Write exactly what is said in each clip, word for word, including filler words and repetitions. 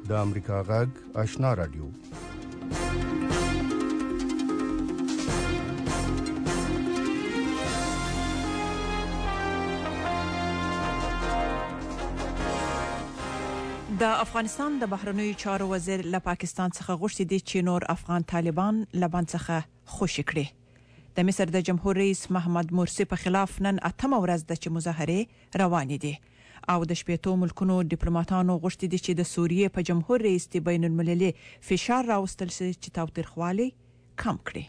د امریکا غږ آشنا رادیو. د افغانستان د بهرنیو چارو وزیر له پاکستان څخه غوښتي دي چې نور افغان طالبان لبن څخه خوشي کړي. د مصر د جمهور رئیس محمد مرسی په خلاف نن اتمه ورځ د چې مظاهره روانې دي او د شپږو ملکونو ډیپلوماټانو غوښتي دي چې د سوریې په جمهور رئیس تی بین المللي فشار راوستل شي چې تاوتریخوالي کم کړي.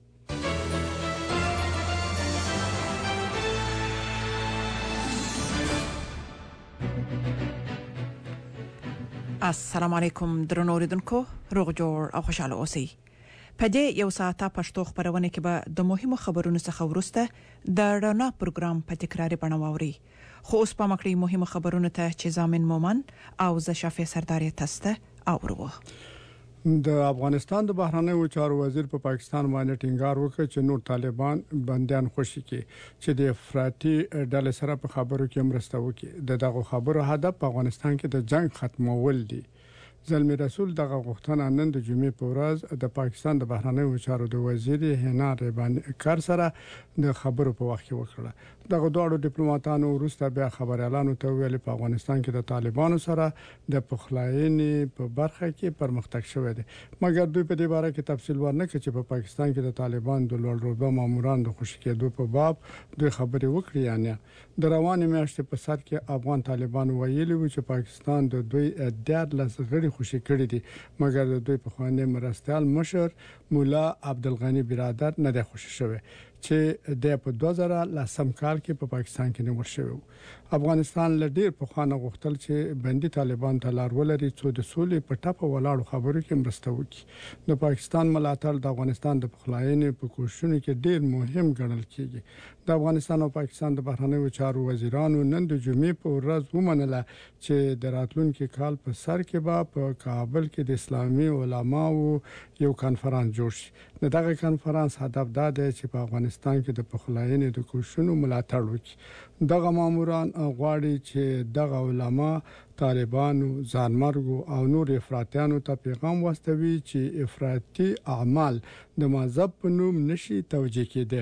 السلام علیکم درنو اوریدونکو، روغ جوړ او خوشاله اوسئ. په دې یو ساعته پښتو خبرونه کې به د مهمو خبرونو څخه وروسته د رڼا پروګرام په تکراري بڼه واوري. خو اوس په مکړی مهمو خبرونو ته چې زامن مومن او ز شافي سرداري تسته اورو. د افغانستان د بهرنیو چارو وزیر په پاکستان باندې ټینګار وکړ چې نور طالبان بنديان خوشي کړي چې د افراطي ډلې سره په خبرو کې مرسته وکړي. دغه خبرو هدف په افغانستان کې د جنگ ختمول دي. زلمی رسول دغه غوښتنه نن د جمعې په ورځ د پاکستان د بهرنیو چارو د وزیر هنا رباني کار سره د خبرو په وخت کې وکړه. دغه دوه ډیپلوماټانو وروسته بیا خبريالانو ته ویلي په افغانستان کې د طالبانو سره د پخلاینې په برخه کې پرمختګ شوی دی، مګر دوی په دې باره کې تفصیل ورنکړي چې په پاکستان کې د طالبانو د لوړ رتبه ماموران د خوشی کېدو په باب دوی خبرې وکړي. یعنی د روانې میاشتې په سر کې افغان طالبان ویلي و چې پاکستان د دوی ډېر لسغړي خوشی کړي دي، مګر د دوی په خوانې مرستيال مشر مولا عبدالغنی برادر نه دی خوشی شوی چې د په دوه زره لسم کال کې په پاکستان کې نیول شوی. افغانستان له ډیر په خوانه غوښتل چې بندي طالبان ته لار ولري څو د سولې په ټاپه ولاړو خبرو کې مرسته وکړي. د پاکستان ملاتړ د افغانستان د پخلاینې په کوششونو کې ډیر مهم ګڼل کیږي. د افغانستان او پاکستان د بهرنیو چارو وزیرانو نن د جمعې په ورځ ومنله چې د راتلونکي کال په سر کې به په کابل کې د اسلامي علماو یو کانفرنس جوړ شي. دغه کانفرنس هدف دا دی چې په افغانستان کې د پخلاینې د کوششونو ملاتړ وکړي. دغه ماموران غواړي چې دغه علما طالبانو ځانمرګو او نور افراطیانو ته پیغام واستوي چې افراطي اعمال د مذهب په نوم نشي توجیه کېده.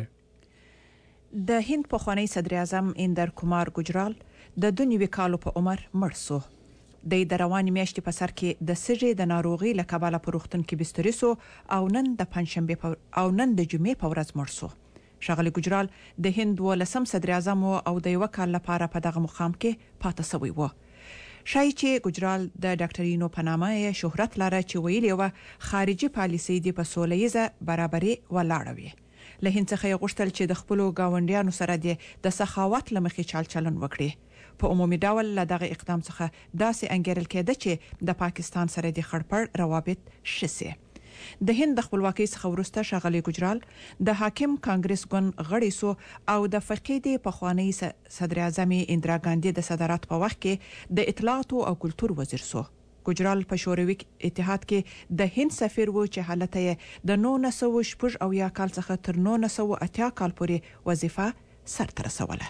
د هند پخوانی صدر اعظم اندر کمار ګجرال د دنیوي کالو په عمر مړ شو. د رواني میاشتې په سر کې د سږي د ناروغي له کبله په روغتون کې بستر شو او نن د پنځشنبه او نن د جمعې په ورځ مړ شو. شغله ګجرال د هند ولسم صدر اعظم او د یو کال لپاره په دغه مقام کې پاتې شوی و. شای چې ګجرال د ډاکټرینو په نامه شهرت لري چې ویلي و خارجي پالیسي د په سولهیزه برابرۍ ولاړوي. له هند څخه غوښتل چې د خپل گاونډیانو سره د سخاوت لمخې چال چلن وکړي. په عمومي ډول له دغه اقدام څخه داسې انګیرل کېده چې د پاکستان سره د خړپړ روابط شسي. د هند د خپلواکۍ څخه وروسته شغله ګجرال د حاکم کانګرس ګوند غړی سو او د فقید پخوانی صدر اعظم اندرا ګاندی د صدارت په وخت کې د اطلاعات او کلتور وزیر سو. ګجرال په شوروي اتحاد کې د هند سفیر و چې حالت یې د نولس سوه شپږ او یا کال څخه تر نولس سوه اتیا کال پورې وظیفه سرته رسوله.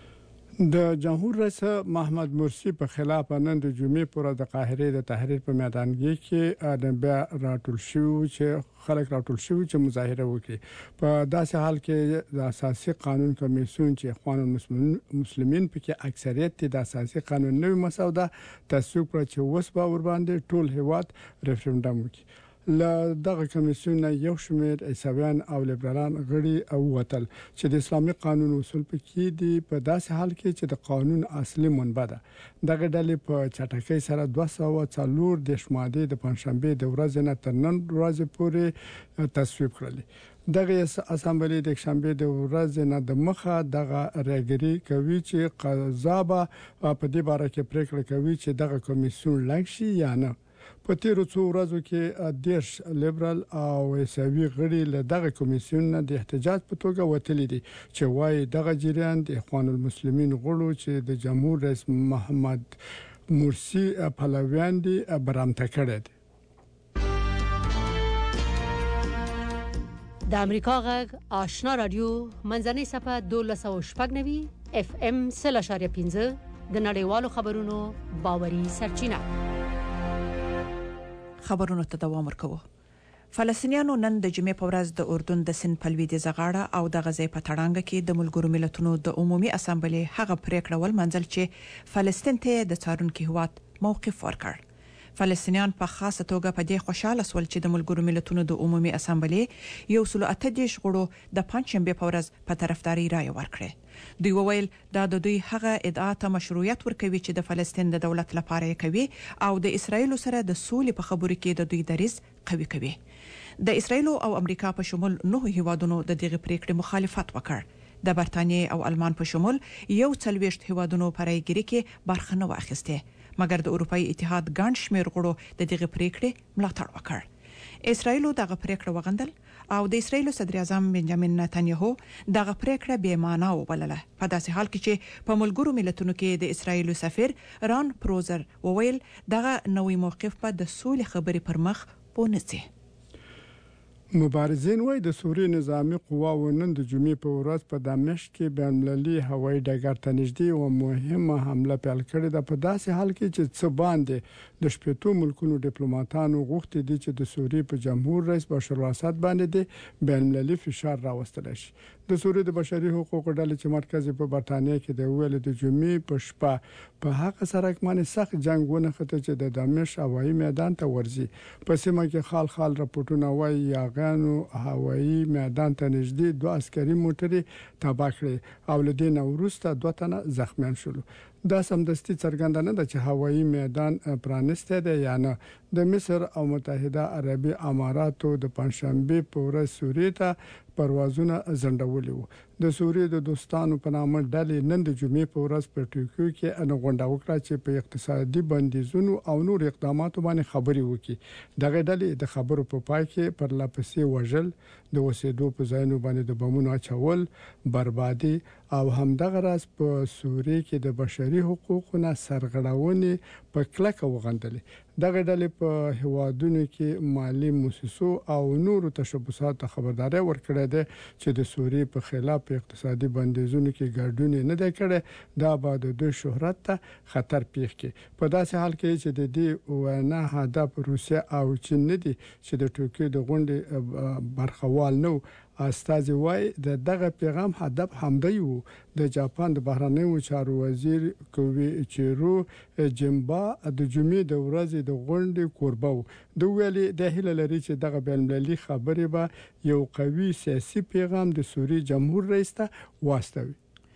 د جمهور رئیس محمد مرسی په خلاف نن د جمعې پر د قاهره د تحریر په میدانګي کې د بیا راټول شو چې خلک راټول شو چې مظاهره وکړي. په داسې حال کې د اساسي قانون کمیسیون چې اخوان المسلمین په کې اکثریت د اساسي قانون نوې مسوده تصویب کړ چې وس به ور باندې ټول هیواد ریفرندوم وکړي. ل دغه کمیسیون یو شمېر عیسویان او لیبرالان غړي او وتل چې د اسلامي قانون اصول په کې دي. په داسې حال کې چې د قانون اصلي منبع ده دغه ډلې په چټکۍ سره دوه سوه څلور د شماده د پنځشنبه د ورځې نه تر نن ورځې پورې تصویب کړل. دغه اسامبلې د شنبه د ورځې نه د مخه دغه راګری کوي چې قضا په دې باره کې پریکړه کوي چې دغه کمیسیون لنګ شي یا نه. په تیرو څو ورځو کې دیرش لیبرال او عیسوي غړي له دغه کمیسیون نه د احتجاج په توګه وتلي دي چې وايي دغه جریان د اخوان المسلمین غړو چې د جمهور رئیس محمد مرسی پهلویان دي برامته کړي دي. د امریکا غږ آشنا رادیو منځنۍ صفه دولس او شپږ نوي اف ام سل اشاریه پنځه د نړیوالو خبرونو باوري سرچینه. خبرونو ته دوام ورکوو. فلسطینیانو نن د جمعې په ورځ د اردن د سند په لویدیځه غاړه او د غزې په تړانګه کې د ملګرو ملتونو د عمومي اسامبلې هغه پریکړه ولمنځل چې فلسطین ته د څارونکي هیواد موقف ورکړ. فلسطینیان په خاصه توګه په دې خوشاله سول چې د ملګرو ملتونو د عمومي اسامبلې یو سل اته دېرش غړو د پنځشنبه په ورځ په طرفداري رایه ورکړه. دوی وویل دا د دوی هغه ادعا ته مشروعیت ورکوي چې د فلسطین د دولت لپاره یې کوي او د اسرایل سره د سولې په خبرو کې د دوی دریځ قوي کوي. د اسرایل او امریکا په شمول نهو هیوادونو د دغه پریکړې مخالفت وکړ. د برتانیې او آلمان په شمول یو څلوېښت هیوادونو په رایګیري کې برخه نه واخیسته، مګر د اروپאי اتحاد ګڼ شمېر غړو د دغه پریکړې ملاتړ وکړ. اسرایل دغه پریکړه وغندل او د اسرایل صدر اعظم بنجامین نتنیاهو دغه پریکړه بې معنا وبلله، په داسې حال کې چې په ملګرو ملتونو کې د اسرایل سفیر ران پروزر وویل دغه نوې موقف په د سولې خبرې پر مخ پونځي. مبارزین وای د سوریې نظامی قواو نن د جمعې په ورځ په دمشق کې بین المللي هوایي ډګر ته نږدې یو مهمه حمله پیل کړې ده، په داسې حال کې چې څه باندې د شپږو ملکونو ډیپلوماټانو غوښتي دي چې د سوریې په جمهور رئیس بشار الاسد باندې د بین المللي فشار راوستل شي. د سوریې د بشري حقوقو ډلې چې مرکز په برتانیې کې د ویل د جمعې په شپه په هغه سرک باندې سخت جنگ ونښته چې د دمشق هوایي میدان ته ورځي. په سیمه کې خال خال راپورټونه وایي یاغانو هوایي میدان ته نږدې دوه عسکري موټرې تباه کړې او له دې نه وروسته دوه تنه زخمیان شول. دا سمدستي څرګنده نه ده چې هوایي میدان پرانسته ده یا نه. د مصر او متحده عربي اماراتو د پنځشنبه په ورځ سوریې ته پروازونه ځنډولي وو. د سوریې د دوستانو په نامه ډلې نن د جمعې په ورځ په ټوکیو کې انغونډه وکړه چې په اقتصادي بندیزونو او نور اقداماتو باندې خبري وکړي. دغه ډلې د خبرو په پای کې پر لاپسې وژل، د وسیدو په ځایونو باندې د بمونو اچول، بربادي او همدغه راز په سوریې کې د بشري حقوقو نه سرغړونې په کلکه وغندلې. دغه ډلې په هوادونو کې مالی مؤسسو او نورو تشبثاتو خبرداري ورکړه ده چې د سوریې په خلاف په اقتصادي بندیزونو کې ګډون نه دی کړی، دا به د دوی شهرت ته خطر پیښ کړي. په داسې حال کې چې د دې ونه هدف روسیا او چین نه دي چې د ټوکیو د غونډې برخوال نو. استازي وای د دغه پیغام هدف همدی وو. د جاپان د بهرنیو چارو وزیر کویچیرو جمبا د جمعې د ورځې د غونډې کوربه وو. د ویلي د هیله لري چې دغه بین المللي خبرې به یو قوي سیاسي پیغام د سوریې جمهور رئیس ته واستوي.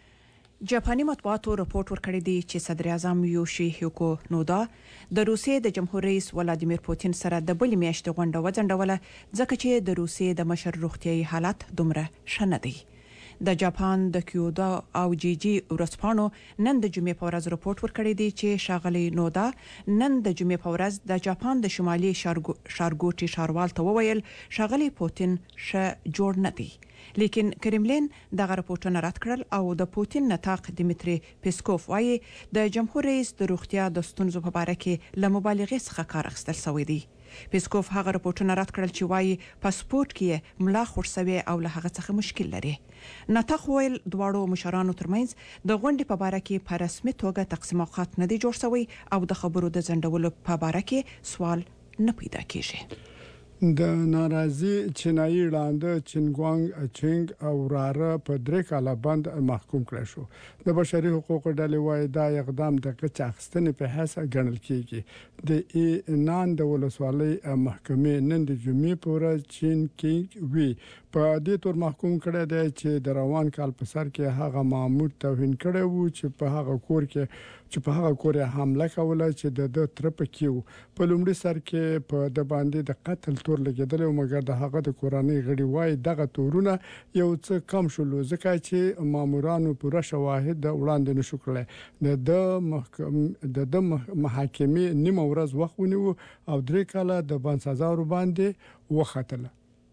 جاپاني مطبوعاتو رپورت ورکړی دی چې صدر اعظم یوشیهیکو نودا د روسیې د جمهور رئیس ولادیمیر پوتین سره د بلې میاشتې غونډه وځنډوله ځکه چې د روسیې د مشر روغتیايي حالت دومره ښه نه دی. د جاپان د کیودا او جی جی ورځپاڼو نن د جمعې په ورځ رپورت ورکړی دی چې ښاغلی نودا نن د جمعې په ورځ د جاپان د شمالي ښارګوټي ښاروال ته وویل ښاغلی پوتین ښه جوړ نه دی. لیکن کرملین دغه رپورټونه رد کړل او د پوتین نطاق دیمتری پیسکوف وایي د جمهور رئیس د روغتیا د ستونزو په اړه کې له مبالغې څخه کار اخیستل شوی دی. پیسکوف هغه رپورټونه رد کړل چې وایي پاسپورت کې ملا خورسوي او له هغه څخه مشکل لري. نطاق ویل دواړو مشرانو ترمنځ د غونډې په اړه کې په رسمي توګه تقسیم اوقات نه دی جوړ شوی او د خبرو د ځنډولو په اړه کې سوال نه پیدا کیږي. د ناراضي چینایي لاندې چینګوانګ چینګ او راره په درې کاله بند محکوم کړی شو. د بشري حقوقو ډلې وايي دا اقدام د قچ اخیستنې په حیث ګڼل کیږي. د نان د ولسوالۍ محکمې نن د جمعې په ورځ چین کې وی په دې تور محکوم کړی دی چې د روان کال په سر کې هغه مامور توهین کړی وو چې په هغه کور کې چې په هغه کور حمله کوله چې د د تر په کې په لومړي سر کې په د باندې د قتل تور لګیدل او مګر د هغه د کوراني غړي وای دغه تورونه یو څه کم شول ځکه چې مامورانو پوره شواهد د وړاندې نشو کړل. د محکمې د د محاکمې نیمه ورځ وخت ونیو او درې کاله د بند سزا ور باندې وختله.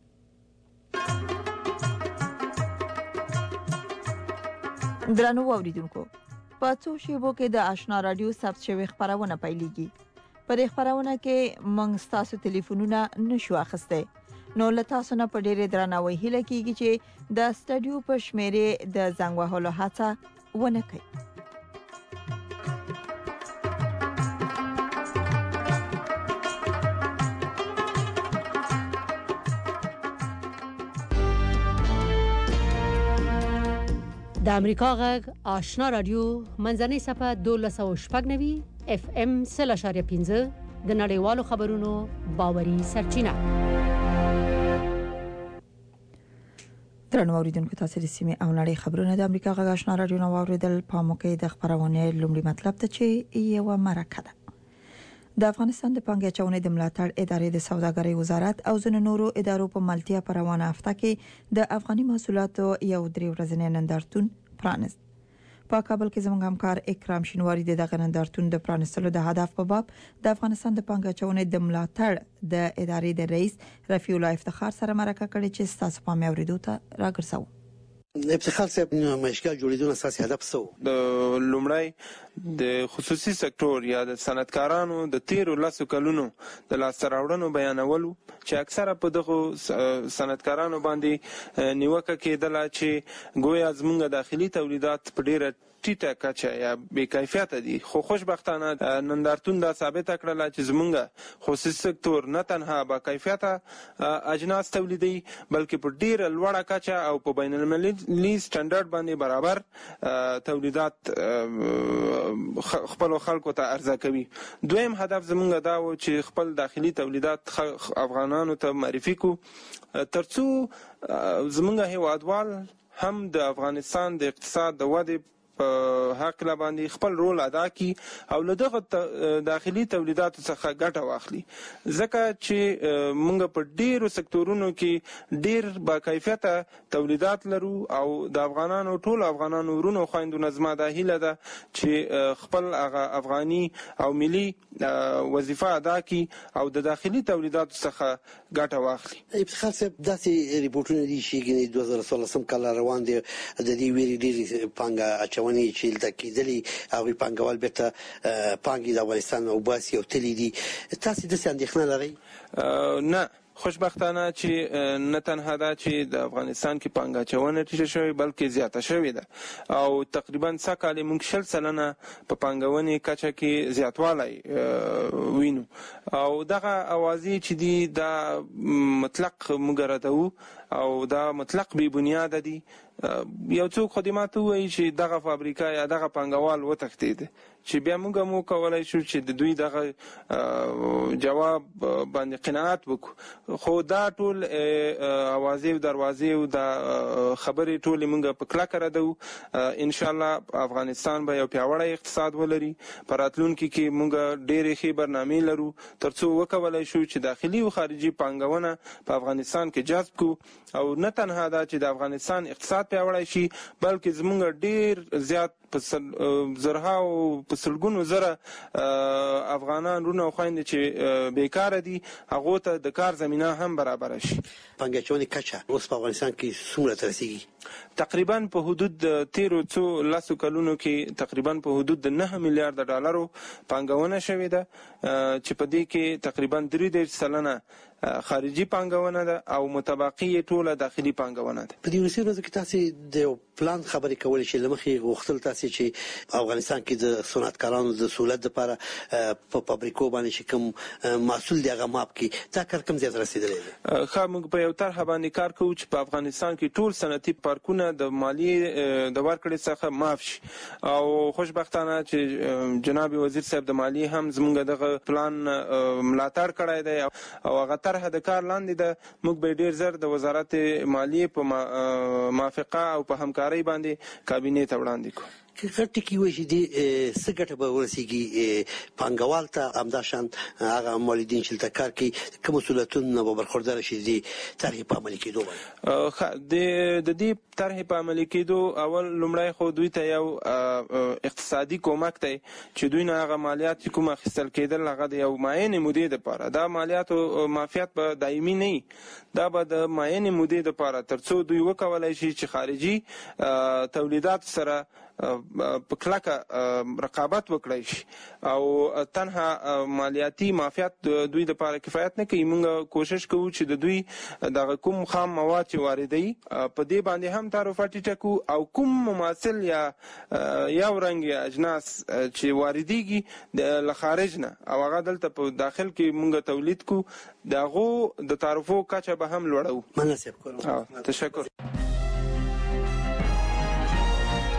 درنو اوریدونکو په څو شیبو کې د آشنا رادیو ثبت شوی خبرونه پیلېږي. په دې خبرونه کې موږ تاسو ټلیفونونه نشو اخیسته. نو له تاسو نه په ډېر درناوي هیله کیږي چې د سټډیو په شمیرې د زنګ وهلو هڅه ونه کړئ. د امریکا غږ آشنا رادیو منځنۍ صفه دولس او شپږ نوي اف ام سل اشاریه پنځه د نړیوالو خبرونو باوري سرچینه. درنو اوریدونکو تاسو د سیمه او نړۍ خبرونه د امریکا غږ آشنا رادیو نو اوریدل په موقع د خبرونه لومړی مطلب ته چې یو مرکه ده. د افغانستان د پانګې اچونې د ملاتړ ادارې د سوداګرۍ وزارت او ځینو نورو ادارو په ملتیا پر روانه هفته کې د افغاني محصولاتو یو درې ورځنی نندارتون پرانست. په کابل کې زموږ همکار اکرام شینواری د دغه نندارتون د پرانستلو د هدف په باب د افغانستان د پانګې اچونې د ملاتړ د ادارې د رئیس رفیع الله افتخار سره مرکه کړې چې تاسو په مېوریدو ته راګرځاو. افتخار صاحب مشکل جوړیدون اساسي هدف څه و؟ د لومړی د خصوصي سکتور یا د صنعتکارانو د تیرو لسو کلونو د لاسته راوړنو بیانولو چې اکثره په دغه صنعتکارانو باندې نیوکه کېدله چې ګویا زموږ داخلي تولیدات په ډیره ټیټه کچه یا بې کیفیته دي، خو خوشبختانه نندارتون دا ثابته کړله چې زموږ خصوصي سکتور نه تنها با کیفیته اجناس تولیدوي بلکې په ډیره لوړه کچه او په بین المللي سټنډرډ باندې برابر تولیدات خپل خلکو ته عرضه کوي. دویم هدف زموږ دا و چې خپل داخلي تولیدات افغانانو ته معرفي کو ترڅو زموږ هیوادوال هم د افغانستان د اقتصاد د ودې حق باندې خپل رول ادا کی او له دغه داخلي تولیداتو څخه ګټه واخلي، ځکه چې موږ په ډیرو سکتورونو کې ډیر با کیفیته تولیدات لرو او د افغانانو ټول افغانانو ورونو خويندو نظم د هیله ده چې خپل هغه افغاني او ملي وظیفه ادا کی او د داخلي تولیداتو څخه ګټه واخلي. افتخار صاحب داسې ریپورتونه دي چې دوه زره څوارلسم کال روان دي د دې ویری ډیر پانګه اچونې چې لته کېدلې او پانګوال بیرته پانګې د افغانستان او باسي او تللی دي، تاسو د څه اندېښنه لرئ؟ نه، خوشبختانه چې نه تنها دا چې د افغانستان کې پانګه اچونه ټیټه شوې بلکې زیاته شوې ده او تقریبا څه کال موږ شل سلنه په پانګونې کچه کې زیاتوالی وینو او دغه اوازې چې دي دا مطلق موږ ردوو او دا مطلق بی بنیاد دي. یو څوک خدمات وایي چې دغه فابریکه یا دغه پانګوال وتښتید چې بیا موږ مو کولای شو چې د دوی دغه جواب باندې قناعت وکړو، خو دا ټول اوازې او دروازې او د خبرې ټولې موږ په کلکه ردو. ان شاء الله افغانستان به یو پیاوړی اقتصاد ولري، په راتلونکي کې موږ ډېرې ښې برنامې لرو ترڅو وکولای شو چې داخلي او خارجي پانګونه په افغانستان کې جذب کو او نه تنها دا چې د افغانستان اقتصاد پیاوړی شي بلکې زموږ ډېر زیات په زرها او په سلګونو زره افغانان رونه او خويندې چې بیکاره دي هغه ته د کار زمينه هم برابر شي. پانګه اچونې کچه اوس په افغانستان کې څومره ترسيږي؟ تقریبا په حدود د تیرو څو لسو کلونو کې تقریبا په حدود د نه میلیارډ ډالرو پانګونه شوې ده چې په دې کې تقریبا درې دېرش سلنه خارجي پانګونه ده او متبقي ټوله داخلي پانګونه ده. په دې ورسېدو کې تاسو د پلان خبرې کولې چې لمخې غوښتل تاسو چې افغانستان کې د صنعتکارانو د سہولت لپاره په فابریکو باندې چې کوم محصول دی هغه ماپ کې دا کار کوم ځای رسیدلی دی؟ خو موږ په یو طرحه باندې کار کوو چې په افغانستان کې ټول صنعتي پارکونه د مالیې د ورکړې څخه معاف شي او خوشبختانه چې جناب وزیر صاحب د مالیې هم زموږ دغه پلان ملاتړ کړی دی او هغه طرحه د کار لاندې ده. موږ به ډیر زر د وزارت مالیې په موافقه او په همکارۍ باندې کابینې ته وړاندې کوو. کټ کی وشي دي سګټه به ورسیږي پانګوال ته امداشان هغه مولیدین چې تکار کی کوم مسؤلیتونه به برخوردار شي دي طرح په عمل کېدو باندې د د دې طرح په عمل کېدو اول لومړی خو دوی ته یو اقتصادي کومک دی چې دوی نه هغه مالیات کوم اخیستل کېدل هغه د یو معینې مودې لپاره دا مالیات او مافیات به دایمي نه دا به د معینې مودې لپاره ترڅو دوی وکولای شي چې خارجي تولیدات سره په کلکه رقابت وکړي شي او تنها مالیاتي مافیات دوی د لپاره کفایت نه کوي. موږ کوشش کوو چې د دوی د کوم خام مواد چې واردوي په دې باندې هم تعرفه ټیټه کوو او کوم مماثل یا یو رنګ اجناس چې واردېږي له خارج نه او هغه دلته په داخل کې موږ تولید کوو دغه د تعرفو کچه به هم لوړو. مناسب کوم. تشکر.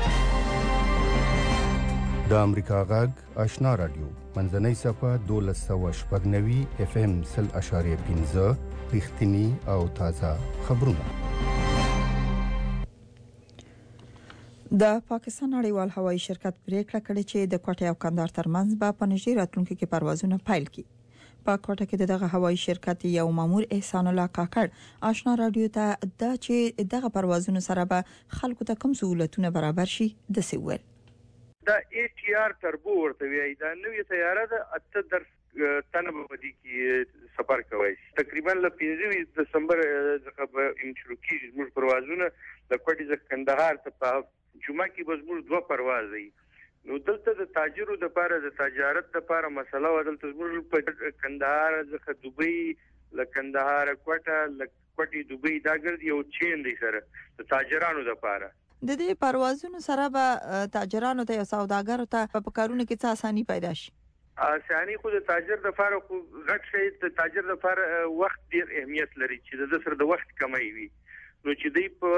د امریکا غږ آشنا رادیو منځنۍ صفه دولس سوه شپږ نوي اف ام سل اشاریه پنځه رښتینی او تازه خبرونه. د پاکستان نړیوال هوایي شرکت پریکړه کړې چې د کوټه او کندهار ترمنځ به په نږدې راتلونکي کې پروازونه پیل کړي. په کوټه کې دغه هوایي شرکت یو مامور احسان الله کاکړ آشنا رادیو ته دا چې دغه پروازونه سره به خلکو ته کوم سہولتونه برابر شي د سیول دا ای ټی آر تربو ورته وی دا نوې طیاره ده اته در تنه په دې کې سفر کوي تقریبا ل پنځه دسمبر څخه به شروع کیږي موږ پروازونه د کوټې څخه کندهار ته په جمعه کې به موږ دوه پرواز دي. نو دلته د تاجرو د لپاره د تجارت د لپاره مسله و دلته موږ په کندهار څخه دوبۍ ل کندهار کوټه ل کوټې دوبۍ دا ګرځي یو چین دی سره د تاجرانو د لپاره. د دې پروازونو سره به تاجرانو ته او سوداګرو ته په کارونو کې څه اساني پیدا شي؟ اساني خو د تاجر د لپاره خو غټ شي د تاجر د لپاره وخت ډیر اهمیت لري چې د سره د وخت کمای وي. نو چې دی په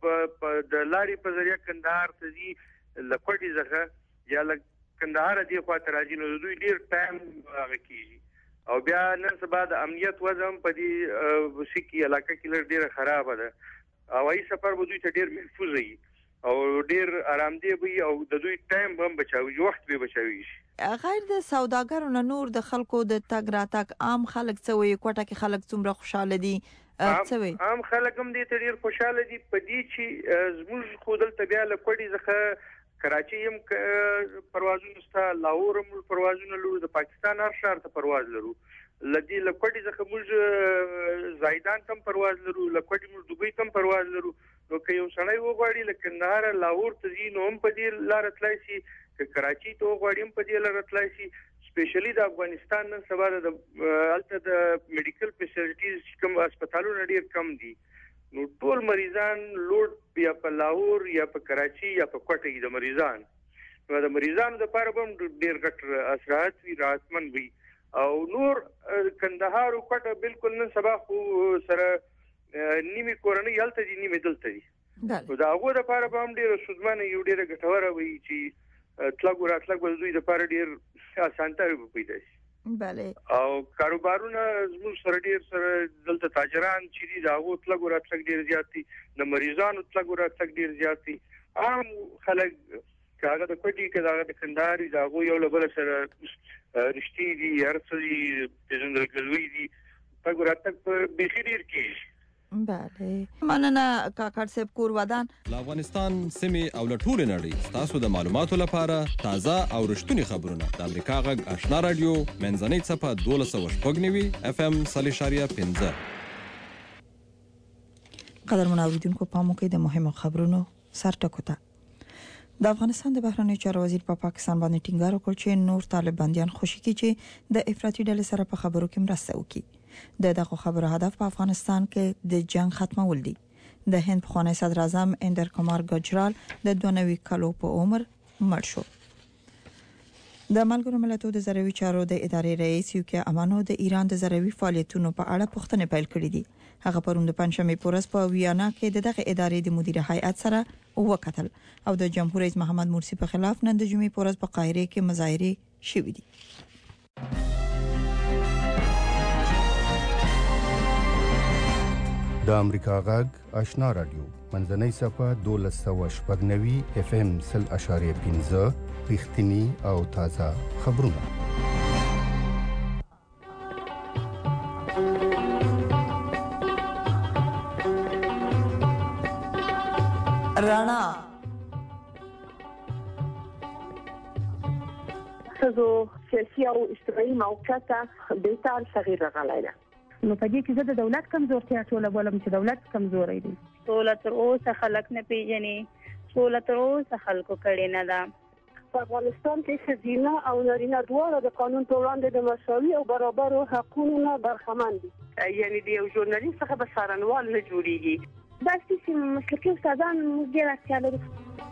د لاري په ذریعہ کندهار ته ځي لکوټي ځخه یا ل کندهار دی خو تر راځي نو دوی ډیر ټایم هغه کیږي او بیا نن سبا د امنیت وضعم په دې وسکی علاقې کې ډیر خراب ده او ای سفر به دوی ته ډیر محفوظ وي او ډیر آرامدی وي او د دوی ټایم هم بچاوي وخت به بچاوي. غیر د سوداګرو نه نور د خلکو د تګ راتګ عام خلک څه وي کوټه کې خلک څومره خوشاله دي څه وي؟ عام خلک هم دې ته ډیر خوشاله دي په دې چې زموږ خو دلته بیا له کوټې ځخه کراچي هم پروازونه ستا لاهور هم پروازونه لرو د پاکستان هر ښار ته پرواز لرو لدی له کوټې ځخه موږ زایدان تم پرواز لرو له کوټې موږ دوبۍ تم پرواز لرو. نو که یو سړی وغواړي لکه کندهار لاهور ته ځي نو هم په دې لار تلای شي که کراچي ته وغواړي هم په دې لار تلای شي. سپیشلی د افغانستان نن سبا د الته د میډیکل فیسیلیټیز کوم هسپتالونه ډیر کم دي نو ټول مریضان لوډ یا په لاهور یا په کراچي یا په کوټه د مریضان نو د مریضانو لپاره هم ډیر غټ اثرات وی راتمن وي او نور کندهار او کوټه بالکل نن سبا خو سره نیمه کورنۍ هلته دي نیمه دلته دي نو دا هغه لپاره هم ډیر سودمنه یو ډیر ګټوره وي چې تلګ راتلګ به دوی د لپاره ډیر اسانتیا پیدا شي. بله او کاروبارونه زموږ سره ډیر سره دلته تاجران چې دي دا هغه تلګ راتلګ ډیر زیات دي د مریضانو تلګ راتلګ ډیر زیات دي. عام خلک کاغه د کوټي کې دا د کندهار دا هغه یو لبل سره رښتې دي هرڅه دي پېژندل کېږي دي تلګ راتلګ په بخیر کې. بله مننه کاکړ صاحب کور ودان د افغانستان سیمه او لټول نړۍ تاسو د معلوماتو لپاره تازه او رښتونی خبرونه د امریکا غږ آشنا رادیو منځنۍ صفه دولس سوه شپږ نوي اف ام سل اشاریه پنځه. قدرمن اوریدونکو پامو کې د مهمو خبرونو سر ټکو ته د افغانستان د بهرنیو چارو وزیر په پا پاکستان باندې ټینګار وکړ چې نور طالباندیان خوشي کی چې د افراطي ډلې سره په خبرو کې مرسته وکړي. د دغه خبرو هدف په افغانستان کې د جنگ ختمول دي. د هند پخوانی صدر اعظم اندر کمار ګجرال د دوه نوي کالو په عمر مړ شو. د ملګرو ملتونو د زراعي چارو د ادارې رئیس یوکیا امانو د ایران د زراعي فعالیتونو په اړه پوښتنه پیل کړې دي. هغه پروند پنځمې پورس په ویانا کې دغه ادارې د مدیر هیئت سره وکتل او د جمهور رئیس محمد مرسی په خلاف نن د جمعې پورس په قاهره کې مظاهره شوې دي. د امریکا غږ آشنا رادیو منځنۍ صفه دولس سوه شپږ نوي اف ام سل اشاریه پنځه رښتینی او تازه خبرونه. رانا څو سیاسي او اجتماعي موقعیت بیتار صغیر غلایله نو په دې کې زه د دولت کمزورتیا ټول ولم چې دولت کمزوري دي. ټول تر اوسه خلک نه پیژني ټول تر اوسه خلکو کړي نه ده. په افغانستان کې ښځینه او نارینه دواړه د قانون په وړاندې د مساوي او برابرو حقونو نه برخمن دي. یعنې د یو ژورنالیست څخه به څارنوال نه جوړیږي. دا چې مسلکي استادان موږ ډېر اړتیا لرو.